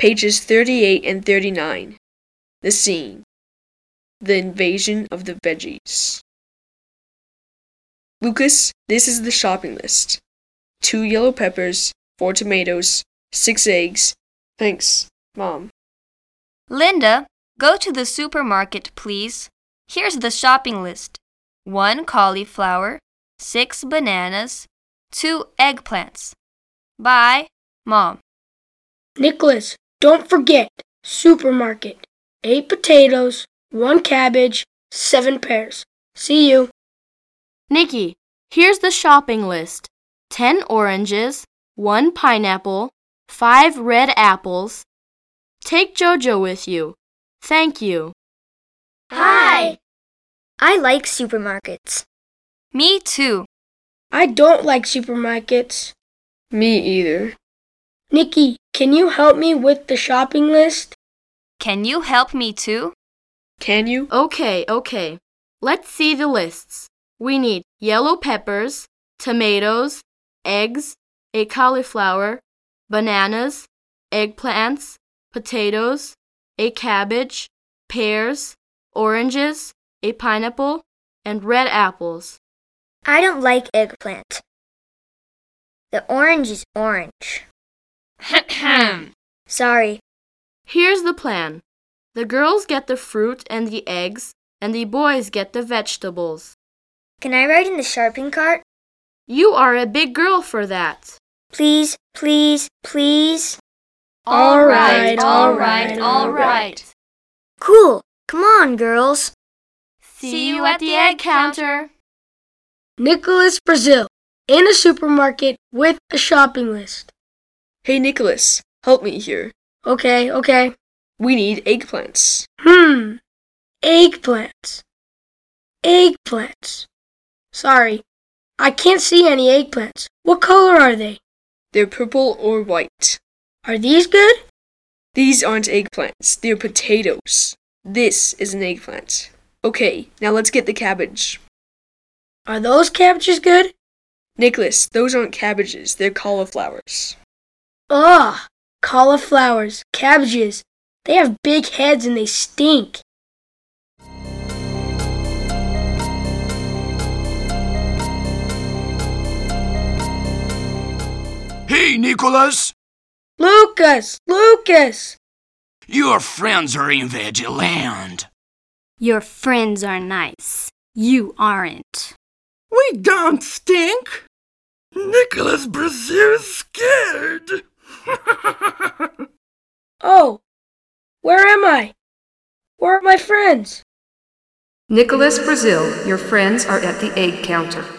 Pages 38 and 39. The scene. The invasion of the veggies. Lucas, this is the shopping list. 2 yellow peppers, 4 tomatoes, 6 eggs. Thanks, Mom. Linda, go to the supermarket, please. Here's the shopping list. 1 cauliflower, 6 bananas, 2 eggplants. Bye, Mom. Nicholas, don't forget, supermarket. 8 potatoes, 1 cabbage, 7 pears. See you. Nikki, here's the shopping list. 10 oranges, 1 pineapple, 5 red apples. Take Jojo with you. Thank you. Hi. I like supermarkets. Me too. I don't like supermarkets. Me either. Nikki, can you help me with the shopping list? Can you help me too? Can you? Okay. Let's see the lists. We need yellow peppers, tomatoes, eggs, a cauliflower, bananas, eggplants, potatoes, a cabbage, pears, oranges, a pineapple, and red apples. I don't like eggplant. The orange is orange. Sorry. Here's the plan. The girls get the fruit and the eggs, and the boys get the vegetables. Can I ride in the shopping cart? You are a big girl for that. Please. All right. Cool. Come on, girls. See you at the egg counter. Nicholas Brazil, in a supermarket with a shopping list. Hey, Nicholas, help me here. Okay. We need eggplants. Eggplants. Sorry, I can't see any eggplants. What color are they? They're purple or white. Are these good? These aren't eggplants, they're potatoes. This is an eggplant. Okay, now let's get the cabbage. Are those cabbages good? Nicholas, those aren't cabbages, they're cauliflowers. Ugh, cauliflowers, cabbages. They have big heads and they stink. Hey, Nicholas! Lucas! Your friends are in Veggieland. Your friends are nice. You aren't. We don't stink. Nicholas Brazil is scared. Oh, where am I? Where are my friends? Nicholas Brazil, your friends are at the egg counter.